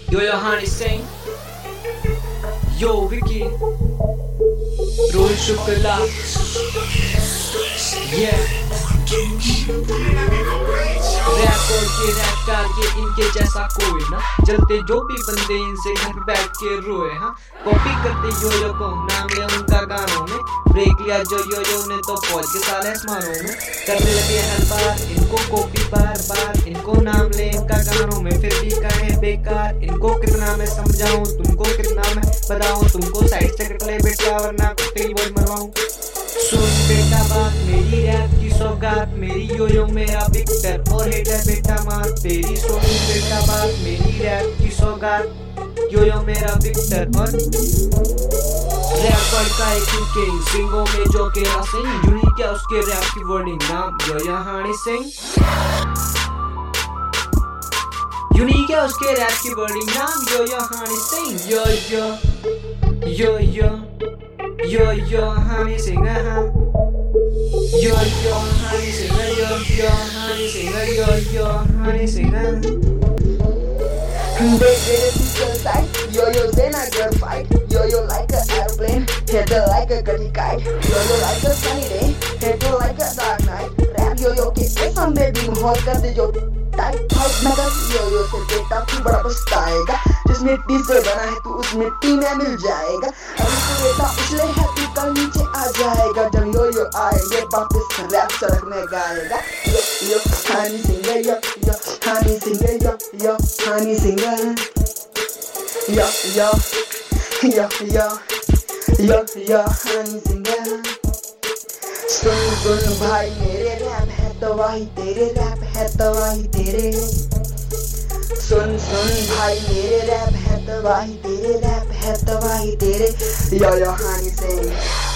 Yo Honey Singh, yo Vicky, Rohit Shukla, yeah. Rap और के रैपकार ये इनके जैसा कोई ना, चलते जो भी बंदे इनसे घर पे बैठ के रोए। हाँ, कॉपी करते यो को, नाम ले उनका गानों में, ब्रेक लिया जो यो ने तो पहुंच के साले आसमानों में। करने लगे हर बार इनको कॉपी बार बार, इनको नाम ले इनका गानों में, फिर भी कहे बेकार। इनको कितना मैं समझाऊं, तुमको कितना मैं बताऊं, तुमको साइड से कट ले बेटा वरना कुत्ते की बोल मरवाऊं। सुन बेटा बात मेरी रैप की सौगात, मेरी यो मेरा विक्टर और हेटर बेटा मार तेरी। सुन बेटा बात मेरी रैप की सौगात, यो मेरा विक्टर और रैप का एक किंग, सिंगों में जो केरा सिंह, यूनिक क्या उसके रैप की वर्डिंग, नाम यो हनी सिंह। यूनिक है उसके रैप की वर्डिंग, नाम यो हनी सिंह। यो Honey Singh, yo honey singer, yo honey singer, yo honey singer. Baby, side, yo then I girl fight, yo like a airplane, header like a gully kite, yo like a sunny day, header like a dark night. Rap yo के ऐसा baby माहौल कर दे जो tight fight ना कर, यो से बेटा तू बड़ा पछताएगा, जिस मिट्टी से बना है तू उस मिट्टी में मिल जाएगा। अभी तो बेटा उछले है तू कल नीचे आ जाएगा, जब यो आएंगे वापस रैप सड़क में गाएगा। Yo honey singer, yo honey singer, yo honey singer, yo honey singer. सुन भाई मेरे रैप है तो वही तेरे, रैप है तो वही तेरे। सुन भाई मेरे रैप है तो वही तेरे, रैप है तो वही तेरे। यो हनी सिंह।